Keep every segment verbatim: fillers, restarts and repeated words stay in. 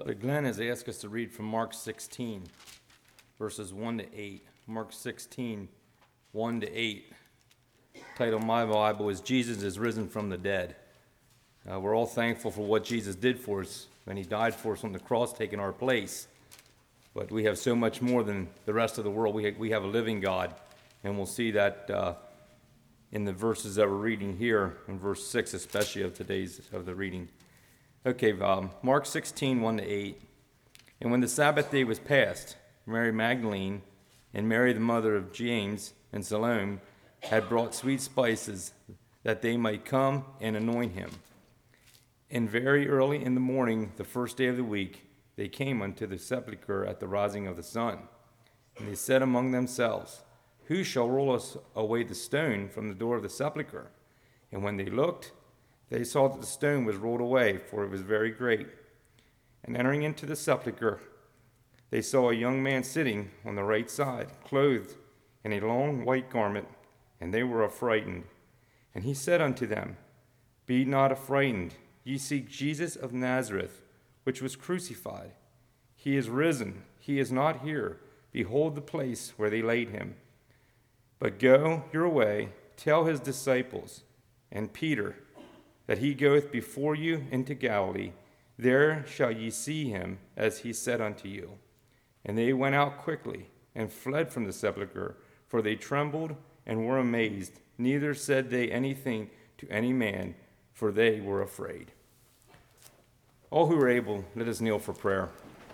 Brother Glenn has asked us to read from Mark sixteen, verses one to eight. Mark sixteen, one to eight. Title of my Bible is Jesus is Risen from the Dead. Uh, we're all thankful for what Jesus did for us when he died for us on the cross, taking our place. But we have so much more than the rest of the world. We have, we have a living God, and we'll see that uh, in the verses that we're reading here, in verse six especially of today's of the reading. Okay, um, Mark sixteen, one to eight. And when the Sabbath day was past, Mary Magdalene and Mary the mother of James and Salome had brought sweet spices that they might come and anoint him. And very early in the morning, the first day of the week, they came unto the sepulchre at the rising of the sun. And they said among themselves, Who shall roll us away the stone from the door of the sepulchre? And when they looked, they saw that the stone was rolled away, for it was very great. And entering into the sepulchre, they saw a young man sitting on the right side, clothed in a long white garment, and they were affrighted. And he said unto them, Be not affrighted. Ye seek Jesus of Nazareth, which was crucified. He is risen. He is not here. Behold the place where they laid him. But go your way, tell his disciples, and Peter, that he goeth before you into Galilee. There shall ye see him, as he said unto you. And they went out quickly, and fled from the sepulchre, for they trembled and were amazed. Neither said they anything to any man, for they were afraid. All who are able, let us kneel for prayer.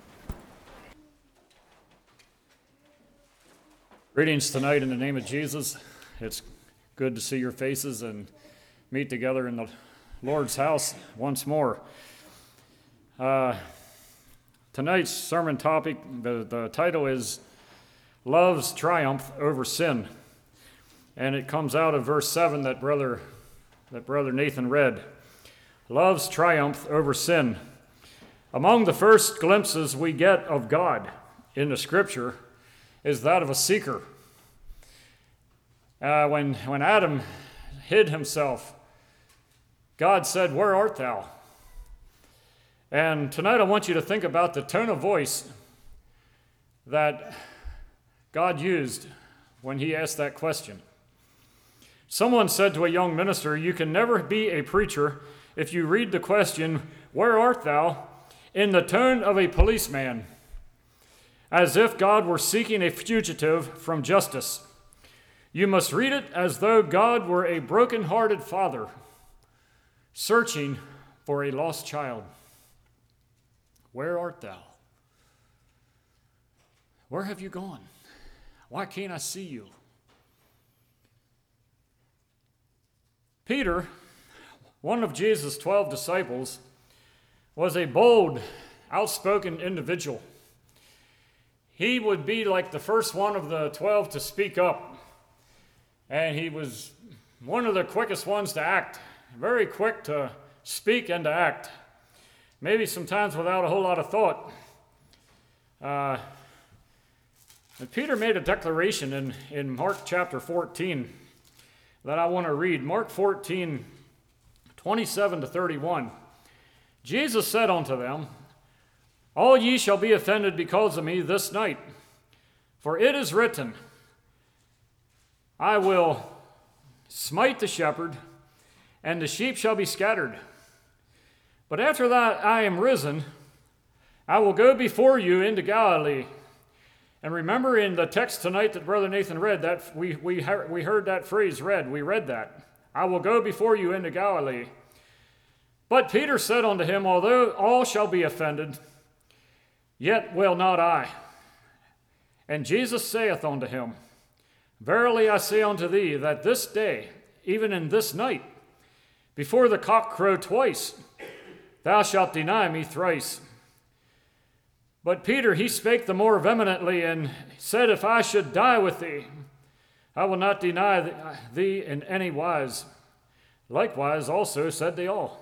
Greetings tonight in the name of Jesus. It's good to see your faces and meet together in the Lord's house once more. Uh, tonight's sermon topic, the, the title is Love's Triumph Over Sin. And it comes out of verse seven that brother, that brother Nathan read. Love's triumph over sin. Among the first glimpses we get of God in the scripture is that of a seeker. Uh, when, when Adam hid himself, God said, Where art thou? And tonight I want you to think about the tone of voice that God used when he asked that question. Someone said to a young minister, You can never be a preacher if you read the question, Where art thou? In the tone of a policeman, as if God were seeking a fugitive from justice. You must read it as though God were a broken-hearted father searching for a lost child. Where art thou? Where have you gone? Why can't I see you? Peter, one of Jesus' twelve disciples, was a bold, outspoken individual. He would be like the first one of the twelve to speak up, and he was one of the quickest ones to act. Very quick to speak and to act. Maybe sometimes without a whole lot of thought. Uh, and Peter made a declaration in, in Mark chapter fourteen that I want to read. Mark fourteen, twenty-seven to thirty-one. Jesus said unto them, All ye shall be offended because of me this night. For it is written, I will smite the shepherd, and the sheep shall be scattered. But after that I am risen, I will go before you into Galilee. And remember in the text tonight that Brother Nathan read, that we, we, we heard that phrase read, we read that. I will go before you into Galilee. But Peter said unto him, Although all shall be offended, yet will not I. And Jesus saith unto him, Verily I say unto thee, that this day, even in this night, before the cock crow twice, thou shalt deny me thrice. But Peter, he spake the more vehemently, and said, If I should die with thee, I will not deny thee in any wise. Likewise also said they all.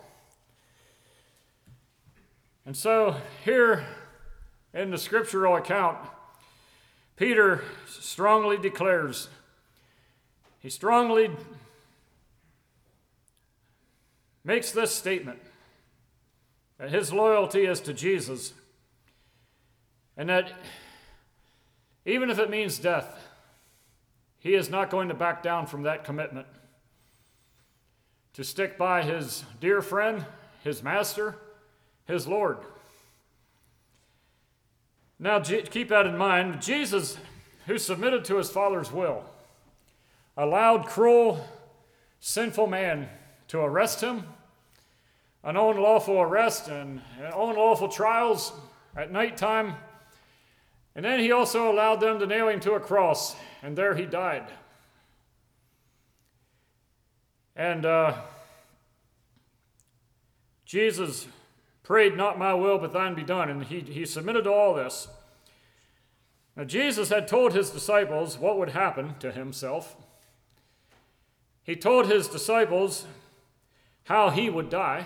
And so here in the scriptural account, Peter strongly declares, he strongly makes this statement, that his loyalty is to Jesus And that even if it means death, he is not going to back down from that commitment to stick by his dear friend, his master, his Lord. Now, keep that in mind. Jesus, who submitted to his Father's will, allowed cruel, sinful man to arrest him, an unlawful arrest and unlawful trials at nighttime, and then he also allowed them to nail him to a cross, and there he died. And uh, Jesus prayed, "Not my will, but thine be done," and he, he submitted to all this. Now, Jesus had told his disciples what would happen to himself. He told his disciples how he would die.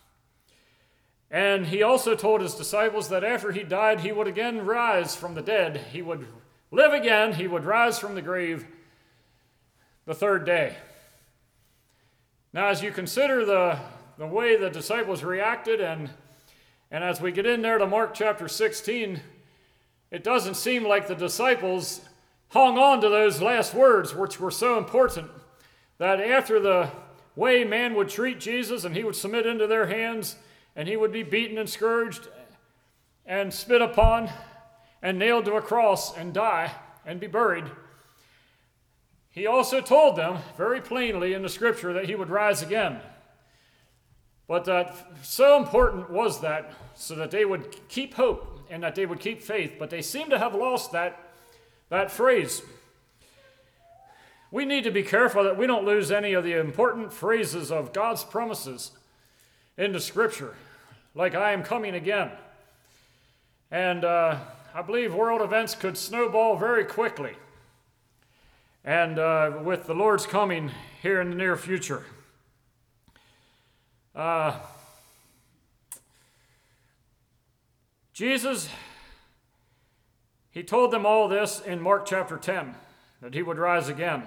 And he also told his disciples that after he died, he would again rise from the dead. He would live again. He would rise from the grave the third day. Now, as you consider the, the way the disciples reacted, and, and as we get in there to Mark chapter sixteen, it doesn't seem like the disciples hung on to those last words, which were so important, that after the way man would treat Jesus and he would submit into their hands, and he would be beaten and scourged and spit upon and nailed to a cross and die and be buried, he also told them very plainly in the scripture that he would rise again. But that so important was that so that they would keep hope and that they would keep faith, but they seem to have lost that, that phrase. We need to be careful that we don't lose any of the important phrases of God's promises in the scripture, like "I am coming again." And uh, I believe world events could snowball very quickly, and uh, with the Lord's coming here in the near future. Uh, Jesus, he told them all this in Mark chapter ten, that he would rise again.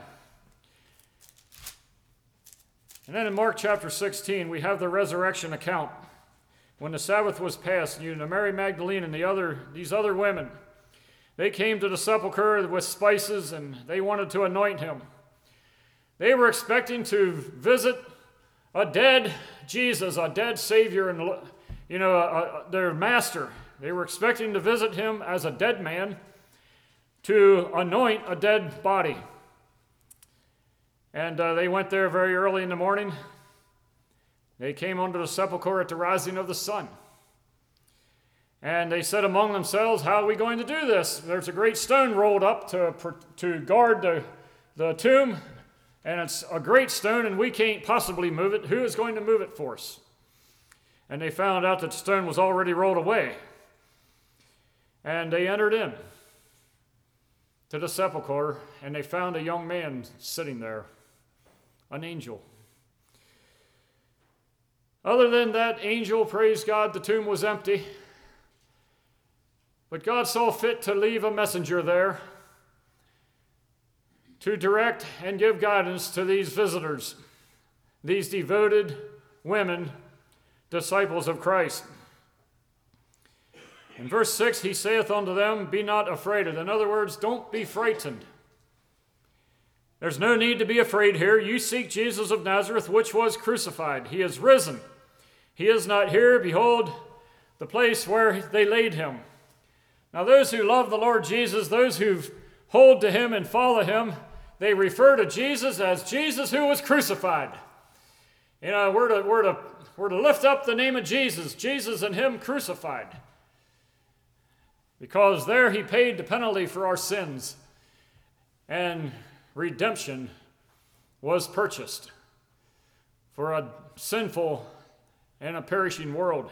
And then in Mark chapter sixteen, we have the resurrection account. When the Sabbath was past, you know, Mary Magdalene and the other, these other women, they came to the sepulchre with spices and they wanted to anoint him. They were expecting to visit a dead Jesus, a dead Savior, and you know, a, a, their master. They were expecting to visit him as a dead man to anoint a dead body. And uh, they went there very early in the morning. They came unto the sepulchre at the rising of the sun. And they said among themselves, "How are we going to do this? There's a great stone rolled up to, to guard the, the tomb, and it's a great stone, and we can't possibly move it. Who is going to move it for us?" And they found out that the stone was already rolled away. And they entered in to the sepulchre, and they found a young man sitting there, an angel. Other than that angel, praise God, the tomb was empty. But God saw fit to leave a messenger there to direct and give guidance to these visitors, these devoted women, disciples of Christ. In verse six, he saith unto them, "Be not afraid." In other words, don't be frightened. There's no need to be afraid here. You seek Jesus of Nazareth, which was crucified. He is risen. He is not here. Behold, the place where they laid him. Now, those who love the Lord Jesus, those who hold to him and follow him, they refer to Jesus as Jesus who was crucified. You know, we're to, we're to, we're to lift up the name of Jesus, Jesus and him crucified. Because there he paid the penalty for our sins, and redemption was purchased for a sinful and a perishing world.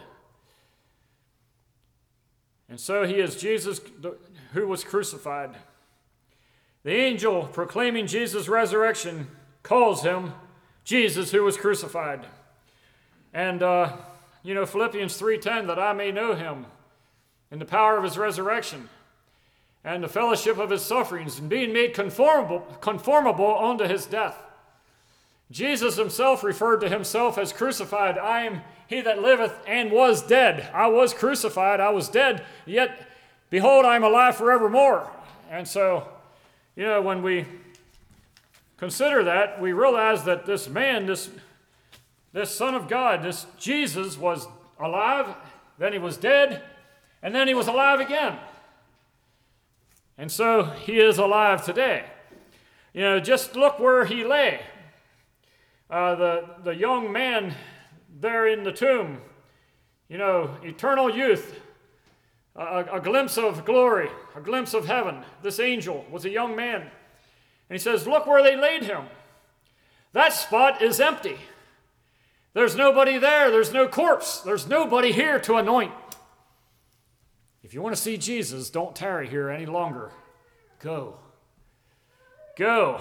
And so he is Jesus who was crucified. The angel proclaiming Jesus' resurrection calls him Jesus who was crucified. And, uh, you know, Philippians three ten, that I may know him in the power of his resurrection and the fellowship of his sufferings, and being made conformable, conformable unto his death. Jesus himself referred to himself as crucified. I am he that liveth and was dead. I was crucified, I was dead, yet Behold, I am alive forevermore. And so, you know, when we consider that, we realize that this man, this, this Son of God, this Jesus was alive, then he was dead, and then he was alive again. And so he is alive today. You know, just look where he lay. Uh, the, the young man there in the tomb, you know, eternal youth, a, a glimpse of glory, a glimpse of heaven. This angel was a young man. And he says, look where they laid him. That spot is empty. There's nobody there. There's no corpse. There's nobody here to anoint. If you want to see Jesus, don't tarry here any longer. Go. Go.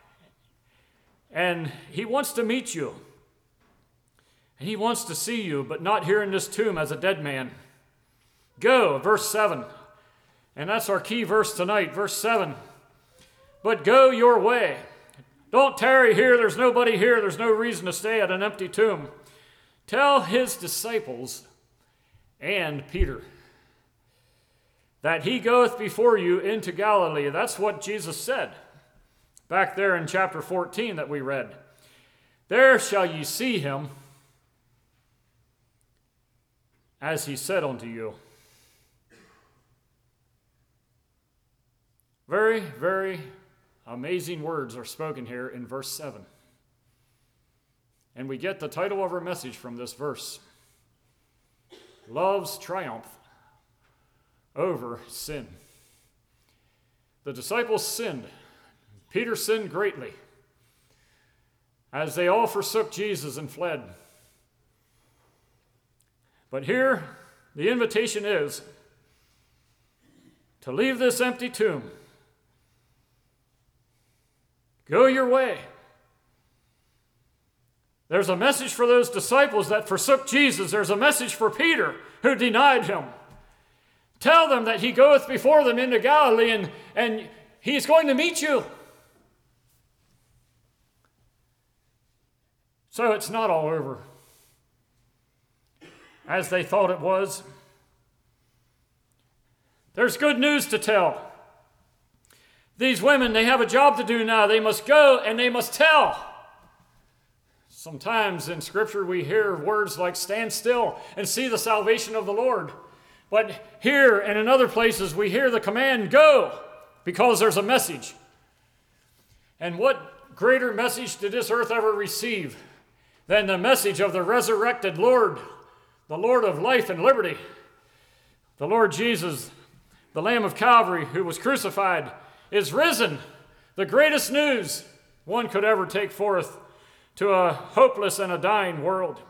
And he wants to meet you. And he wants to see you, but not here in this tomb as a dead man. Go, verse seven. And that's our key verse tonight, verse seven. But go your way. Don't tarry here. There's nobody here. There's no reason to stay at an empty tomb. Tell his disciples and Peter that he goeth before you into Galilee. That's what Jesus said back there in chapter fourteen that we read. There shall ye see him as he said unto you. Very, very amazing words are spoken here in verse seven. And we get the title of our message from this verse. Love's triumph over sin. The disciples sinned. Peter sinned greatly as they all forsook Jesus and fled. But here, the invitation is to leave this empty tomb. Go your way. There's a message for those disciples that forsook Jesus. There's a message for Peter who denied him. Tell them that he goeth before them into Galilee and, and he's going to meet you. So it's not all over as they thought it was. There's good news to tell. These women, they have a job to do now. They must go and they must tell. Sometimes in Scripture we hear words like stand still and see the salvation of the Lord. But here and in other places we hear the command, go, because there's a message. And what greater message did this earth ever receive than the message of the resurrected Lord, the Lord of life and liberty, the Lord Jesus, the Lamb of Calvary who was crucified, is risen. The greatest news one could ever take forth to a hopeless and a dying world.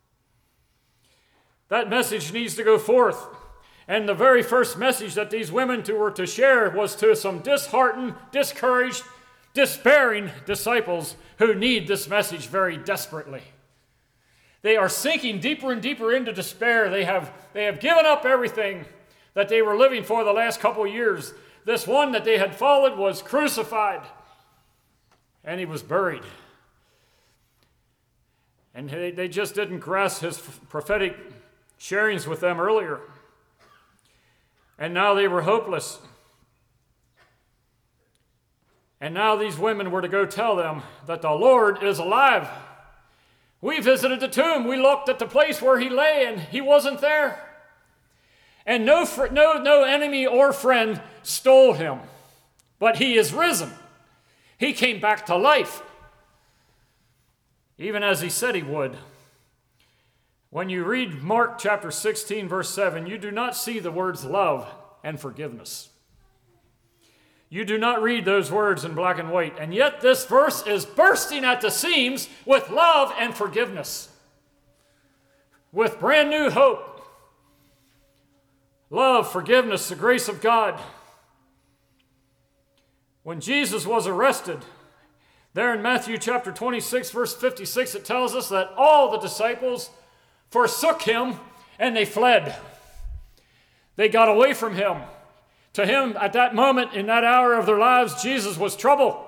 That message needs to go forth. And the very first message that these women were to share was to some disheartened, discouraged, despairing disciples who need this message very desperately. They are sinking deeper and deeper into despair. They have, they have given up everything that they were living for the last couple of years. This one that they had followed was crucified, and he was buried. And they, they just didn't grasp his prophetic sharings with them earlier. And now they were hopeless. And now these women were to go tell them that the Lord is alive. We visited the tomb. We looked at the place where he lay, and he wasn't there. And no, fr- no, no enemy or friend stole him. But he is risen. He came back to life, even as he said he would. When you read Mark chapter sixteen, verse seven, you do not see the words love and forgiveness. You do not read those words in black and white, and yet this verse is bursting at the seams with love and forgiveness, with brand new hope. Love, forgiveness, the grace of God. When Jesus was arrested, there in Matthew chapter twenty-six, verse fifty-six, it tells us that all the disciples forsook him and they fled. They got away from him. To him, at that moment, in that hour of their lives, Jesus was trouble.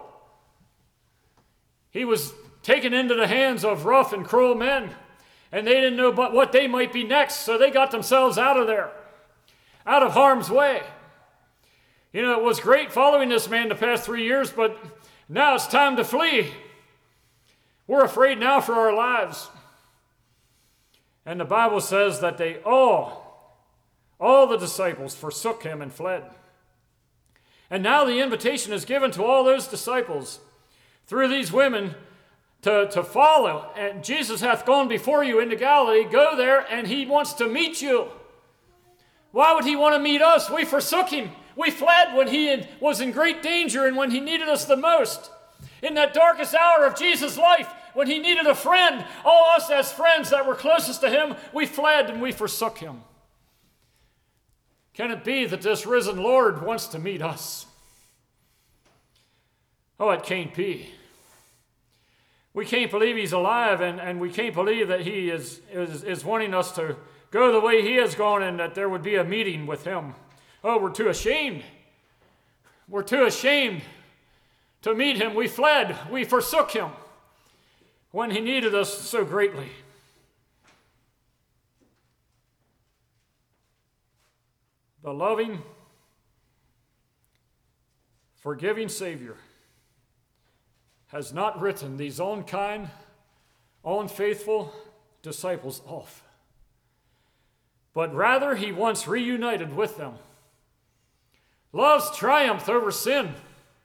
He was taken into the hands of rough and cruel men, and they didn't know but what they might be next, so they got themselves out of there, out of harm's way. You know, it was great following this man the past three years, but now it's time to flee. We're afraid now for our lives. And the Bible says that they all, all the disciples forsook him and fled. And now the invitation is given to all those disciples through these women to, to follow. And Jesus hath gone before you into Galilee. Go there, and he wants to meet you. Why would he want to meet us? We forsook him. We fled when he was in great danger and when he needed us the most. In that darkest hour of Jesus' life, when he needed a friend, all us as friends that were closest to him, we fled and we forsook him. Can it be that this risen Lord wants to meet us? Oh, it can't be. We can't believe he's alive, and, and we can't believe that he is, is, is wanting us to go the way he has gone and that there would be a meeting with him. Oh, we're too ashamed. We're too ashamed to meet him. We fled. We forsook him when he needed us so greatly. The loving, forgiving Savior has not written these unkind, unfaithful disciples off, but rather he once reunited with them. Love's triumphed over sin.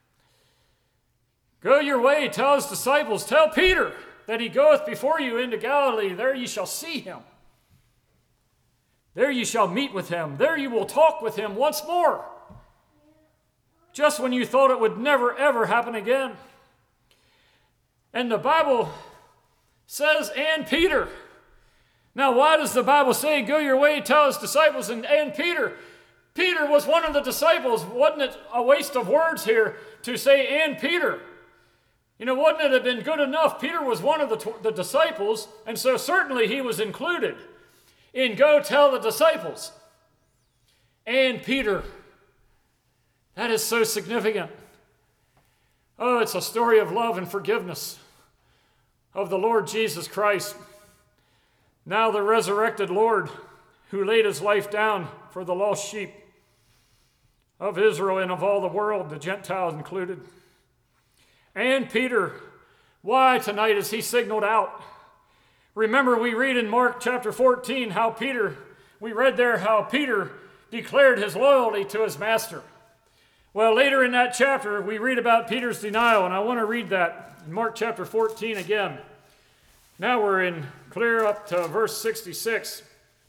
Go your way, tell his disciples, tell Peter that he goeth before you into Galilee. There ye shall see him. There you shall meet with him. There you will talk with him once more. Just when you thought it would never, ever happen again. And the Bible says, and Peter. Now, why does the Bible say, go your way, tell his disciples, and, and Peter? Peter was one of the disciples. Wasn't it a waste of words here to say, and Peter? You know, wouldn't it have been good enough? Peter was one of the, the disciples, and so certainly he was included in go tell the disciples. And Peter. That is so significant. Oh, it's a story of love and forgiveness of the Lord Jesus Christ. Now the resurrected Lord who laid his life down for the lost sheep of Israel and of all the world, the Gentiles included. And Peter, why tonight is he signaled out? Remember, we read in Mark chapter fourteen how Peter, we read there how Peter declared his loyalty to his master. Well, later in that chapter, we read about Peter's denial, and I want to read that in Mark chapter fourteen again. Now we're in clear up to verse sixty-six.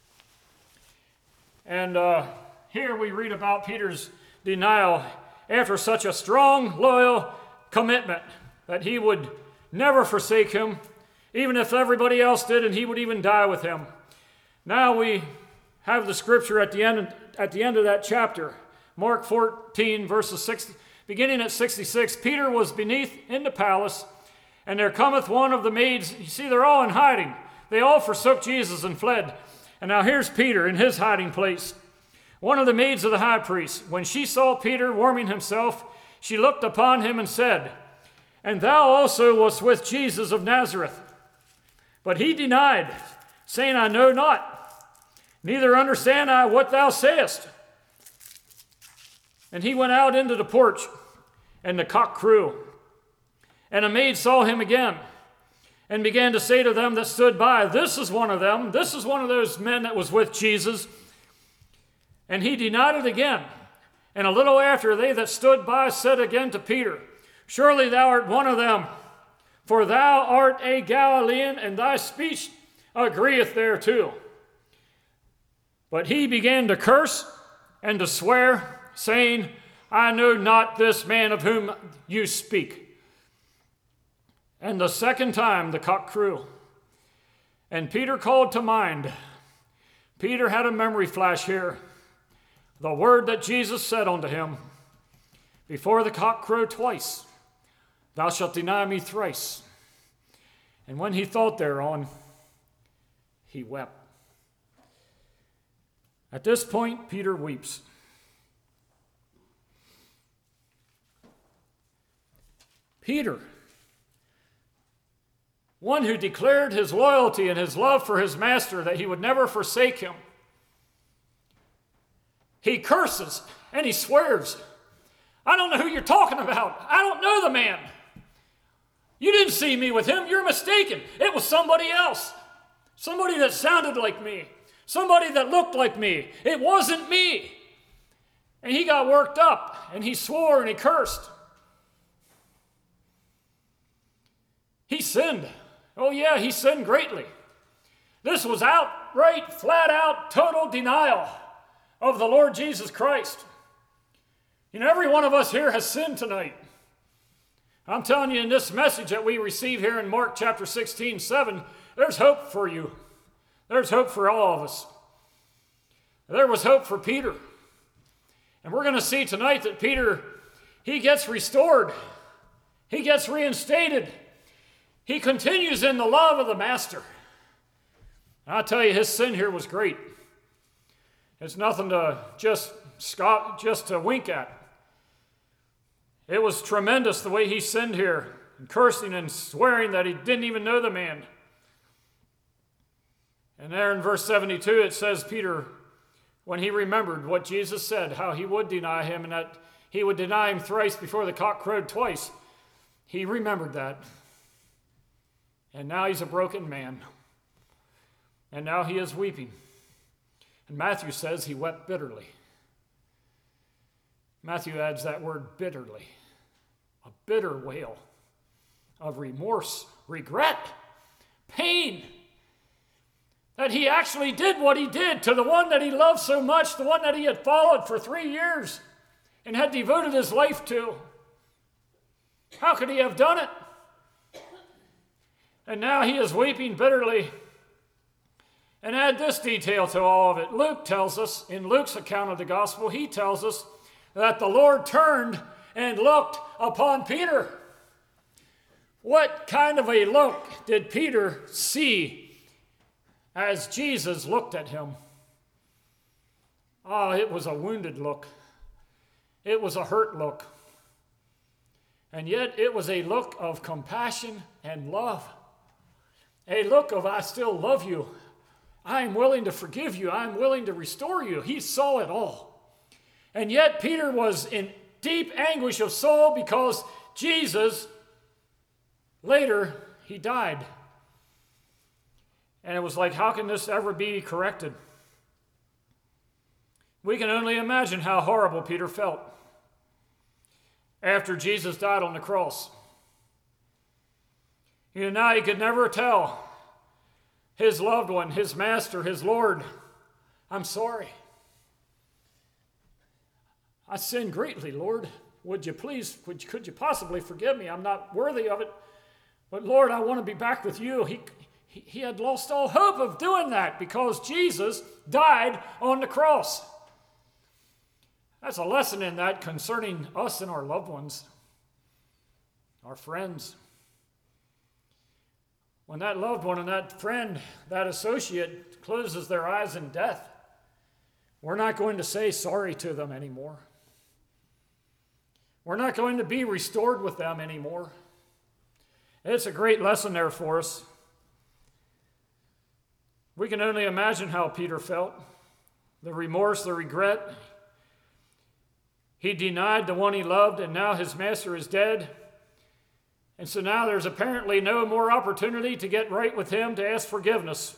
And uh, here we read about Peter's denial after such a strong, loyal commitment that he would never forsake him, even if everybody else did, and he would even die with him. Now we have the scripture at the end, at the end of that chapter, Mark fourteen, verses six, beginning at sixty-six. Peter was beneath in the palace, and there cometh one of the maids. You see, they're all in hiding. They all forsook Jesus and fled. And now here's Peter in his hiding place. One of the maids of the high priest, when she saw Peter warming himself, she looked upon him and said, And thou also wast with Jesus of Nazareth. But he denied, saying, I know not, neither understand I what thou sayest. And he went out into the porch, and the cock crew. And a maid saw him again, and began to say to them that stood by, This is one of them, this is one of those men that was with Jesus. And he denied it again. And a little after, they that stood by said again to Peter, Surely thou art one of them, for thou art a Galilean, and thy speech agreeth thereto. But he began to curse and to swear, saying, I know not this man of whom you speak. And the second time the cock crew. And Peter called to mind. Peter had a memory flash here. The word that Jesus said unto him, Before the cock crow twice, thou shalt deny me thrice. And when he thought thereon, he wept. At this point, Peter weeps. Peter, one who declared his loyalty and his love for his master, that he would never forsake him. He curses and he swears. I don't know who you're talking about. I don't know the man. You didn't see me with him. You're mistaken. It was somebody else. Somebody that sounded like me. Somebody that looked like me. It wasn't me. And he got worked up, and he swore and he cursed. He sinned. Oh yeah, he sinned greatly. This was outright, flat out, total denial of the Lord Jesus Christ. You know, every one of us here has sinned tonight. I'm telling you, in this message that we receive here in Mark chapter sixteen, seven, there's hope for you. There's hope for all of us. There was hope for Peter. And we're going to see tonight that Peter, he gets restored. He gets reinstated. He continues in the love of the Master. And I'll tell you, his sin here was great. It's nothing to just scoff, just to wink at. It was tremendous the way he sinned here, and cursing and swearing that he didn't even know the man. And there in verse seventy-two it says, Peter, when he remembered what Jesus said, how he would deny him and that he would deny him thrice before the cock crowed twice, he remembered that. And now he's a broken man. And now he is weeping. And Matthew says he wept bitterly. Matthew adds that word bitterly. A bitter wail of remorse, regret, pain. That he actually did what he did to the one that he loved so much, the one that he had followed for three years and had devoted his life to. How could he have done it? And now he is weeping bitterly. And add this detail to all of it. Luke tells us, in Luke's account of the gospel, he tells us that the Lord turned and looked upon Peter. What kind of a look did Peter see as Jesus looked at him? Oh, it was a wounded look. It was a hurt look. And yet it was a look of compassion and love. A look of, I still love you. I am willing to forgive you. I am willing to restore you. He saw it all. And yet Peter was in deep anguish of soul because Jesus, later, he died. And it was like, how can this ever be corrected? We can only imagine how horrible Peter felt after Jesus died on the cross. You know, now he could never tell his loved one, his master, his Lord, I'm sorry. I sinned greatly, Lord. Would you please, would, could you possibly forgive me? I'm not worthy of it. But Lord, I want to be back with you. He, he, he had lost all hope of doing that because Jesus died on the cross. That's a lesson in that concerning us and our loved ones, our friends. When that loved one and that friend, that associate closes their eyes in death, we're not going to say sorry to them anymore. We're not going to be restored with them anymore. It's a great lesson there for us. We can only imagine how Peter felt. The remorse, the regret. He denied the one he loved, and now his master is dead. And so now there's apparently no more opportunity to get right with him, to ask forgiveness.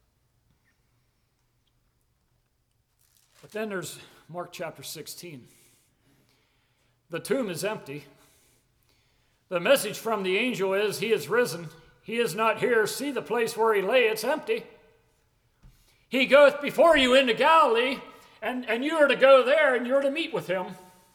But then there's Mark chapter sixteen. The tomb is empty. The message from the angel is, he is risen. He is not here. See the place where he lay. It's empty. He goeth before you into Galilee, and, and you are to go there, and you're to meet with him.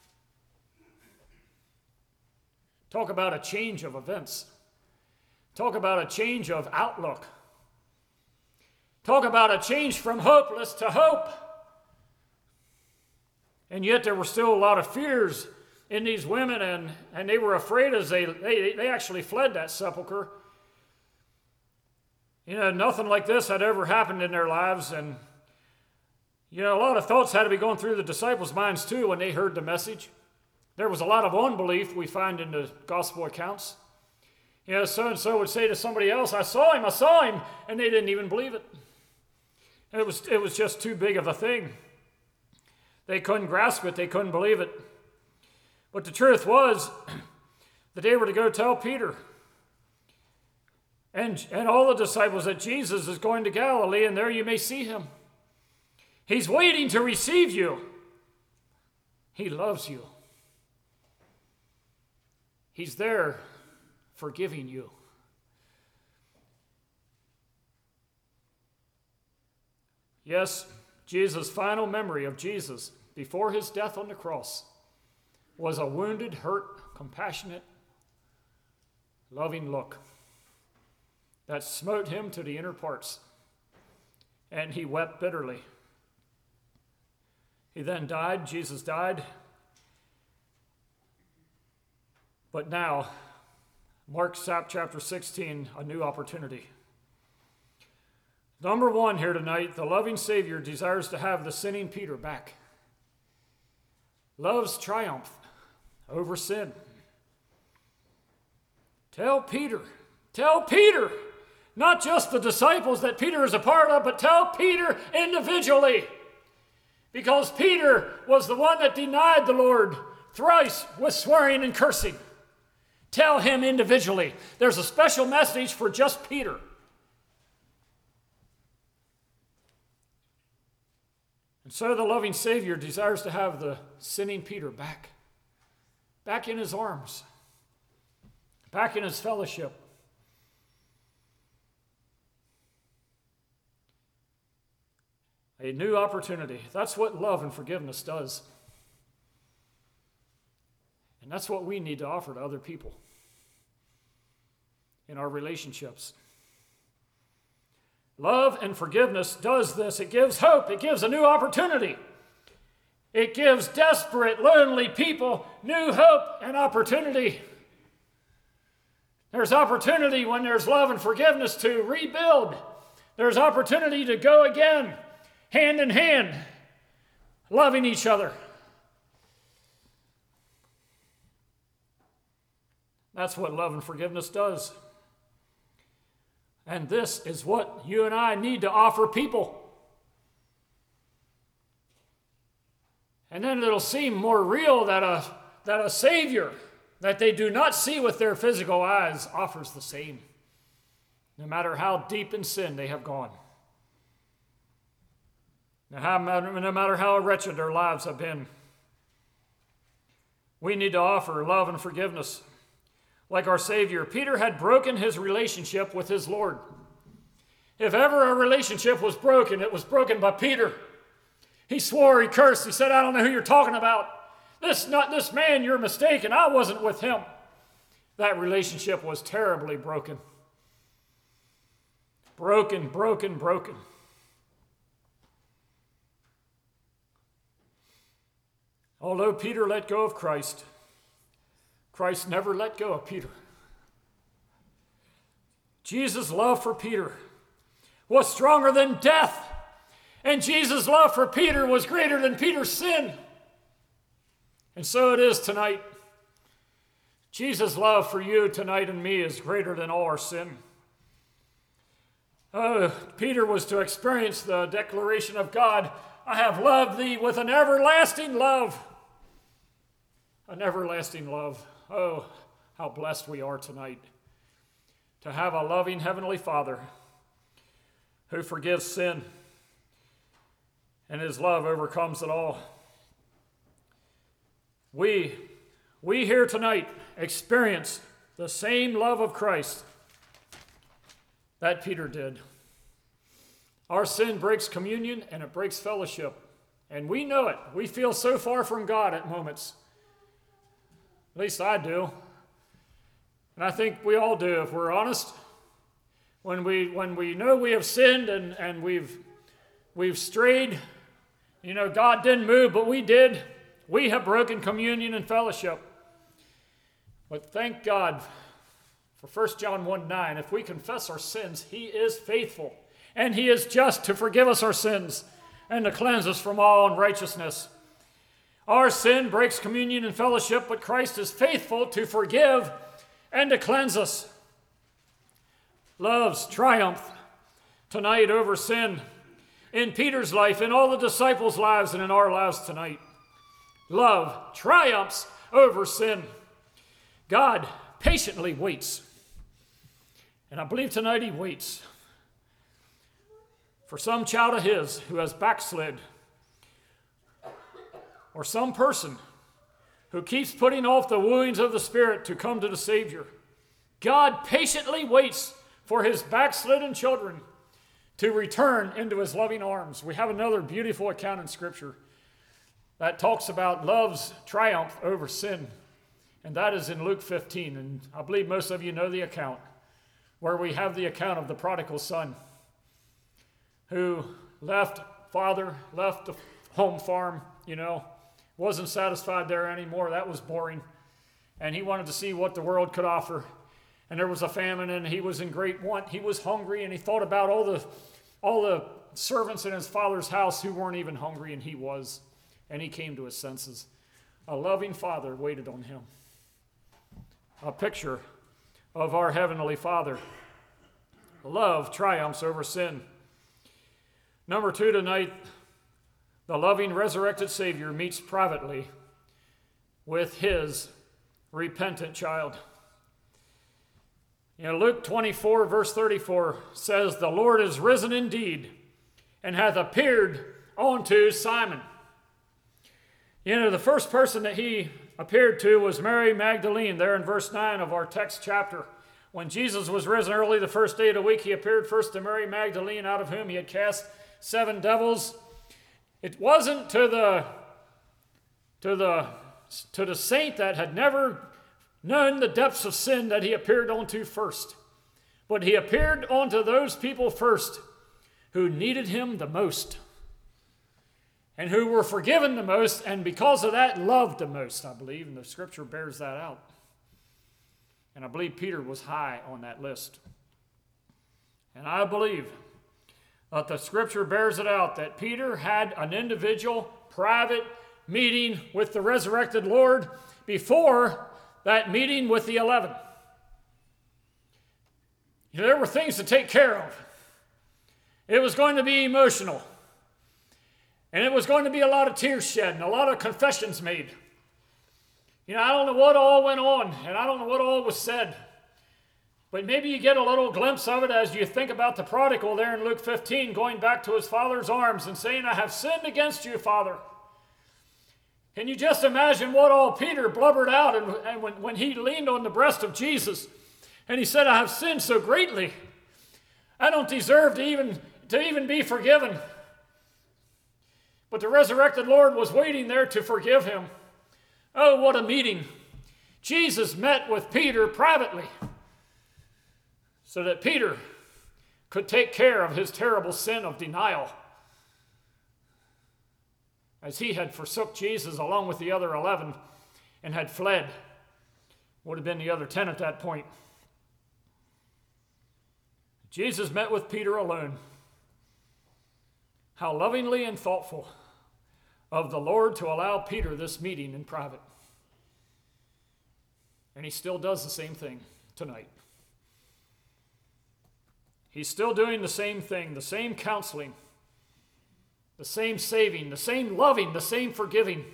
Talk about a change of events. Talk about a change of outlook. Talk about a change from hopeless to hope. And yet there were still a lot of fears in these women, and, and they were afraid as they, they, they actually fled that sepulcher. You know, nothing like this had ever happened in their lives, and you know, a lot of thoughts had to be going through the disciples' minds too when they heard the message. There was a lot of unbelief we find in the gospel accounts. You know, so-and-so would say to somebody else, I saw him, I saw him, and they didn't even believe it. And it was, it was just too big of a thing. They couldn't grasp it, they couldn't believe it. But the truth was that they were to go tell Peter and, and all the disciples that Jesus is going to Galilee, and there you may see him. He's waiting to receive you. He loves you. He's there forgiving you. Yes, Jesus' final memory of Jesus before his death on the cross was a wounded, hurt, compassionate, loving look that smote him to the inner parts, and he wept bitterly. He then died. Jesus died. But now, Mark chapter sixteen, a new opportunity. Number one here tonight, the loving Savior desires to have the sinning Peter back. Love's triumph over sin. Tell Peter, tell Peter, not just the disciples that Peter is a part of, but tell Peter individually. Because Peter was the one that denied the Lord thrice with swearing and cursing. Tell him individually. There's a special message for just Peter. And so the loving Savior desires to have the sinning Peter back. Back in his arms. Back in his fellowship. A new opportunity. That's what love and forgiveness does. And that's what we need to offer to other people in our relationships. Love and forgiveness does this. It gives hope. It gives a new opportunity. It gives desperate, lonely people new hope and opportunity. There's opportunity when there's love and forgiveness to rebuild. There's opportunity to go again, hand in hand, loving each other. That's what love and forgiveness does. And this is what you and I need to offer people. And then it'll seem more real that a, that a Savior that they do not see with their physical eyes offers the same, no matter how deep in sin they have gone. No, how, no matter how wretched their lives have been. We need to offer love and forgiveness. Like our Savior, Peter had broken his relationship with his Lord. If ever a relationship was broken, it was broken by Peter. He swore, he cursed, he said, I don't know who you're talking about. This, not this man, you're mistaken. I wasn't with him. That relationship was terribly broken. Broken, broken, broken. Although Peter let go of Christ, Christ never let go of Peter. Jesus' love for Peter was stronger than death, and Jesus' love for Peter was greater than Peter's sin. And so it is tonight. Jesus' love for you tonight and me is greater than all our sin. Oh, Peter was to experience the declaration of God, I have loved thee with an everlasting love. An everlasting love. Oh, how blessed we are tonight to have a loving Heavenly Father who forgives sin, and his love overcomes it all. We, we here tonight experience the same love of Christ that Peter did. Our sin breaks communion and it breaks fellowship, and we know it. We feel so far from God at moments. At least I do. And I think we all do, if we're honest. When we when we know we have sinned and, and we've we've strayed, you know, God didn't move, but we did. We have broken communion and fellowship. But thank God for First John one nine. If we confess our sins, he is faithful, and he is just to forgive us our sins and to cleanse us from all unrighteousness. Our sin breaks communion and fellowship, but Christ is faithful to forgive and to cleanse us. Love's triumph tonight over sin in Peter's life, in all the disciples' lives, and in our lives tonight. Love triumphs over sin. God patiently waits. And I believe tonight he waits for some child of his who has backslid, or some person who keeps putting off the wooings of the Spirit to come to the Savior. God patiently waits for his backslidden children to return into his loving arms. We have another beautiful account in Scripture that talks about love's triumph over sin, and that is in Luke fifteen. And I believe most of you know the account, where we have the account of the prodigal son who left father, left the home farm, you know, wasn't satisfied there anymore. That was boring. And he wanted to see what the world could offer. And there was a famine, and he was in great want. He was hungry, and he thought about all the, all the servants in his father's house who weren't even hungry, and he was. And he came to his senses. A loving father waited on him. A picture of our Heavenly Father. Love triumphs over sin. Number two tonight, the loving resurrected Savior meets privately with his repentant child. You know, Luke twenty-four, verse thirty-four says, "The Lord is risen indeed, and hath appeared unto Simon." You know, the first person that he appeared to was Mary Magdalene, there in verse nine of our text chapter. When Jesus was risen early the first day of the week, he appeared first to Mary Magdalene, out of whom he had cast seven devils. It wasn't to the, to the, to the saint that had never known the depths of sin that he appeared unto first. But he appeared unto those people first who needed him the most, and who were forgiven the most, and because of that loved the most, I believe, and the Scripture bears that out. And I believe Peter was high on that list. And I believe that the Scripture bears it out that Peter had an individual, private meeting with the resurrected Lord before that meeting with the eleven. You know, there were things to take care of. It was going to be emotional. And it was going to be a lot of tears shed and a lot of confessions made. You know, I don't know what all went on, and I don't know what all was said. But maybe you get a little glimpse of it as you think about the prodigal there in Luke fifteen, going back to his father's arms and saying, "I have sinned against you, Father." Can you just imagine what all Peter blubbered out and, and when, when he leaned on the breast of Jesus and he said, "I have sinned so greatly. I don't deserve to even, to even be forgiven." But the resurrected Lord was waiting there to forgive him. Oh, what a meeting. Jesus met with Peter privately so that Peter could take care of his terrible sin of denial, as he had forsook Jesus along with the other eleven and had fled. Would have been the other ten at that point. Jesus met with Peter alone. How lovingly and thoughtful of the Lord to allow Peter this meeting in private. And he still does the same thing tonight. He's still doing the same thing, the same counseling, the same saving, the same loving, the same forgiving.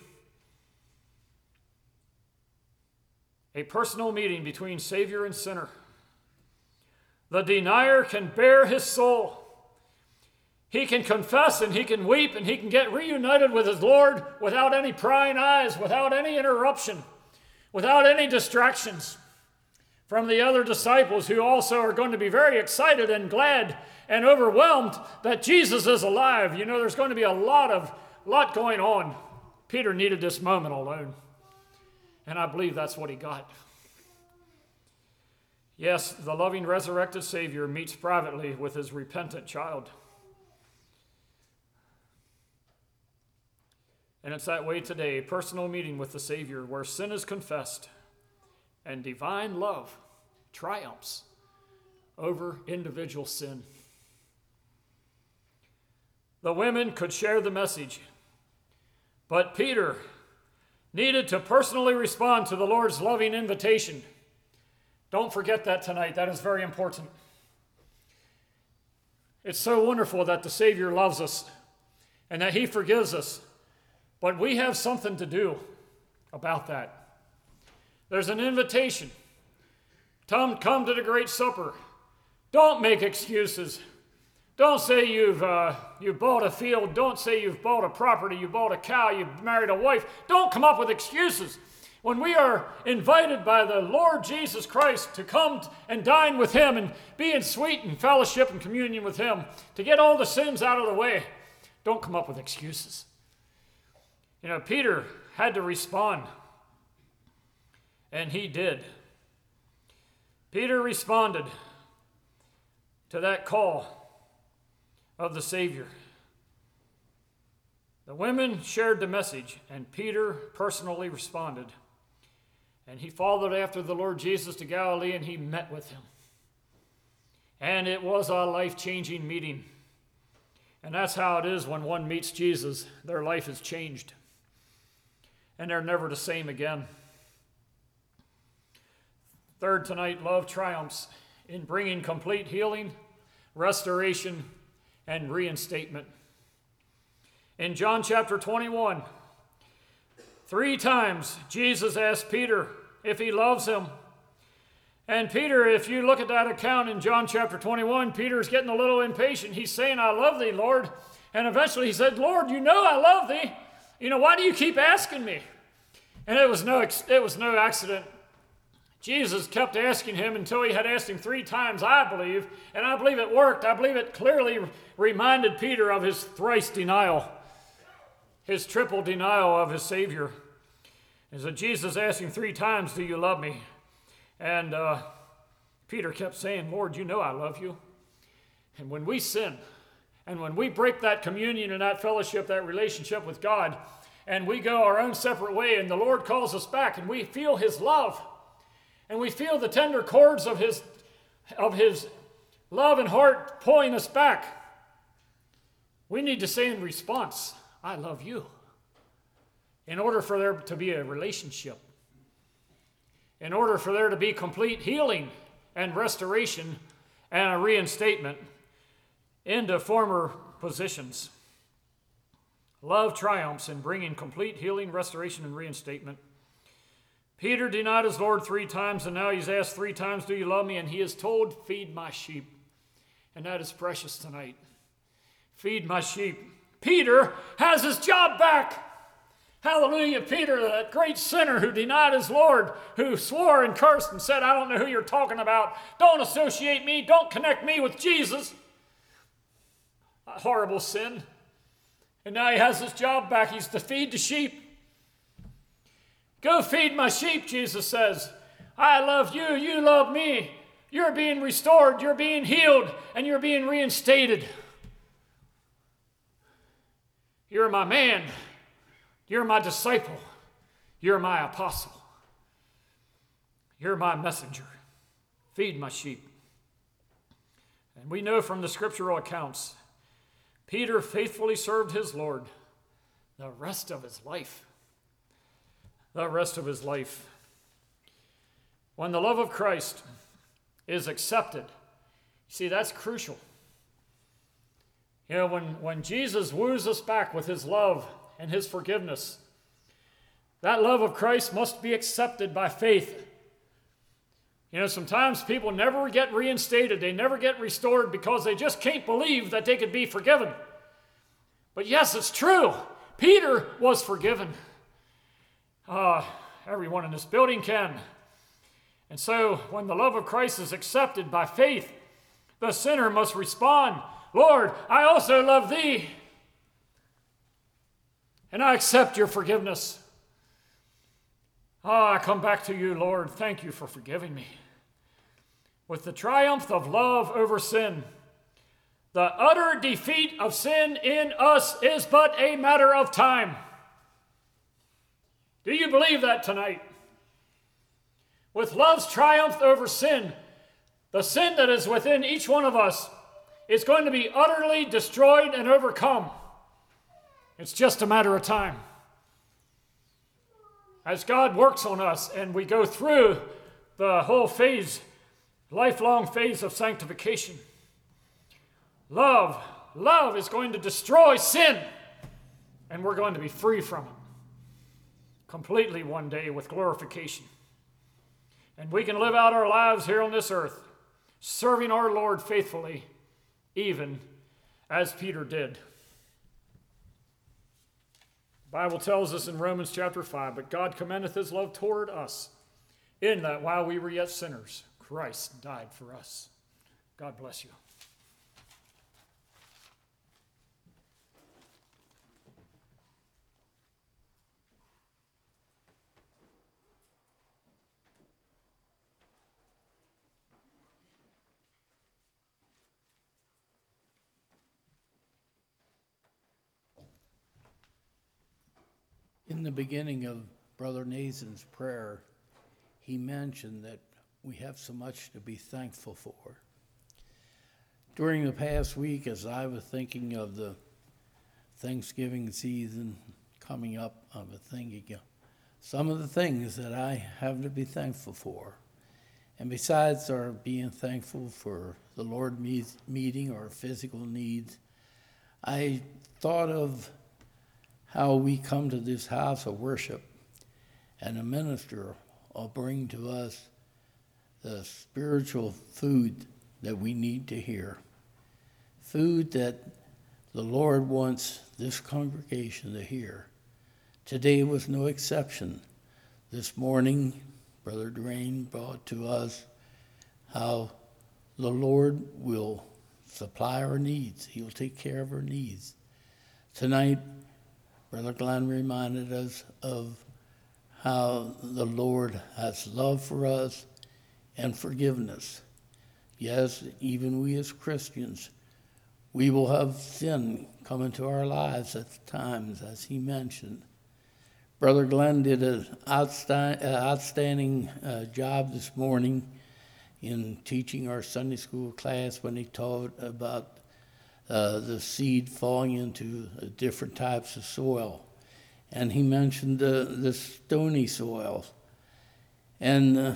A personal meeting between Savior and sinner. The denier can bear his soul. He can confess and he can weep and he can get reunited with his Lord without any prying eyes, without any interruption, without any distractions from the other disciples, who also are going to be very excited and glad and overwhelmed that Jesus is alive. You know, there's going to be a lot of lot going on. Peter needed this moment alone, and I believe that's what he got. Yes, the loving resurrected Savior meets privately with his repentant child. And it's that way today, a personal meeting with the Savior where sin is confessed and divine love triumphs over individual sin. The women could share the message, but Peter needed to personally respond to the Lord's loving invitation. Don't forget that tonight. That is very important. It's so wonderful that the Savior loves us and that he forgives us. But we have something to do about that. There's an invitation. Come, come to the great supper. Don't make excuses. Don't say you've, uh, you've bought a field. Don't say you've bought a property. You bought a cow. You've married a wife. Don't come up with excuses. When we are invited by the Lord Jesus Christ to come and dine with him and be in sweet and fellowship and communion with him, to get all the sins out of the way, don't come up with excuses. You know, Peter had to respond, and he did. Peter responded to that call of the Savior. The women shared the message, and Peter personally responded. And he followed after the Lord Jesus to Galilee, and he met with him. And it was a life-changing meeting. And that's how it is when one meets Jesus. Their life is changed. And they're never the same again. Third tonight, love triumphs in bringing complete healing, restoration, and reinstatement. In John chapter twenty-one, three times Jesus asked Peter if he loves him. And Peter, if you look at that account in John chapter twenty-one, Peter's getting a little impatient. He's saying, I love thee, Lord. And eventually he said, Lord, you know I love thee. You know, why do you keep asking me? And it was no, it was no accident. Jesus kept asking him until he had asked him three times, I believe. And I believe it worked. I believe it clearly reminded Peter of his thrice denial, his triple denial of his Savior. And so Jesus asked him three times, do you love me? And uh, Peter kept saying, Lord, you know I love you. And when we sin, and when we break that communion and that fellowship, that relationship with God, and we go our own separate way, and the Lord calls us back, and we feel his love, and we feel the tender cords of his, of his love and heart pulling us back, we need to say in response, I love you, in order for there to be a relationship, in order for there to be complete healing and restoration and a reinstatement into former positions. Love triumphs in bringing complete healing, restoration, and reinstatement. Peter denied his Lord three times, and now he's asked three times, do you love me? And he is told, feed my sheep. And that is precious tonight. Feed my sheep. Peter has his job back. Hallelujah. Peter, that great sinner who denied his Lord, who swore and cursed and said, I don't know who you're talking about. Don't associate me. Don't connect me with Jesus. A horrible sin. And now he has his job back. He's to feed the sheep. Go feed my sheep, Jesus says. I love you. You love me. You're being restored. You're being healed. And you're being reinstated. You're my man. You're my disciple. You're my apostle. You're my messenger. Feed my sheep. And we know from the scriptural accounts, Peter faithfully served his Lord the rest of his life. The rest of his life. When the love of Christ is accepted, see, that's crucial. You know, when, when Jesus woos us back with his love and his forgiveness, that love of Christ must be accepted by faith. You know, sometimes people never get reinstated. They never get restored because they just can't believe that they could be forgiven. But yes, it's true. Peter was forgiven. Uh, everyone in this building can. And so when the love of Christ is accepted by faith, the sinner must respond, Lord, I also love thee. And I accept your forgiveness. Ah, I come back to you, Lord. Thank you for forgiving me. With the triumph of love over sin, the utter defeat of sin in us is but a matter of time. Do you believe that tonight? With love's triumph over sin, the sin that is within each one of us is going to be utterly destroyed and overcome. It's just a matter of time. As God works on us and we go through the whole phase, lifelong phase of sanctification, love, love is going to destroy sin, and we're going to be free from it completely one day with glorification. And we can live out our lives here on this earth, serving our Lord faithfully, even as Peter did. The Bible tells us in Romans chapter five, but God commendeth his love toward us, in that while we were yet sinners, Christ died for us. God bless you. In the beginning of Brother Nathan's prayer, he mentioned that we have so much to be thankful for. During the past week, as I was thinking of the Thanksgiving season coming up, I was thinking of some of the things that I have to be thankful for. And besides our being thankful for the Lord meet, meeting our physical needs, I thought of how we come to this house of worship, and a minister will bring to us the spiritual food that we need to hear. Food that the Lord wants this congregation to hear. Today was no exception. This morning, Brother Drain brought to us how the Lord will supply our needs. He will take care of our needs. Tonight, Brother Glenn reminded us of how the Lord has love for us and forgiveness. Yes, even we as Christians, we will have sin come into our lives at times, as he mentioned. Brother Glenn did an outsta- uh, outstanding uh, job this morning in teaching our Sunday school class when he taught about Uh, the seed falling into uh, different types of soil. And he mentioned uh, the stony soil. And uh,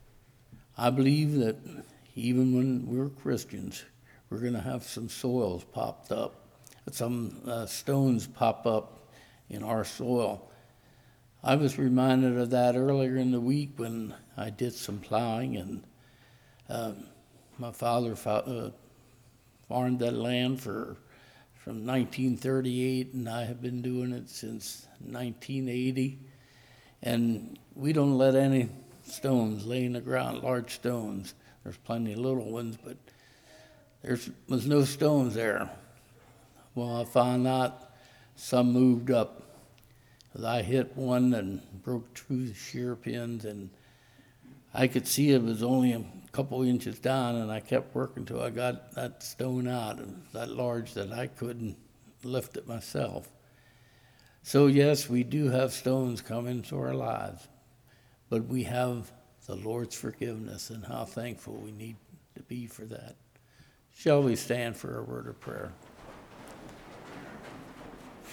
I believe that even when we're Christians, we're going to have some soils popped up, some uh, stones pop up in our soil. I was reminded of that earlier in the week when I did some plowing, and uh, my father fo- uh, farmed that land for from nineteen thirty-eight, and I have been doing it since nineteen eighty. And we don't let any stones lay in the ground, large stones. There's plenty of little ones, but there was no stones there. Well, I found out some moved up. I hit one and broke two shear pins, and I could see it was only a couple inches down, and I kept working till I got that stone out. It was that large that I couldn't lift it myself. So yes, we do have stones come into our lives, but we have the Lord's forgiveness, and how thankful we need to be for that. Shall we stand for a word of prayer?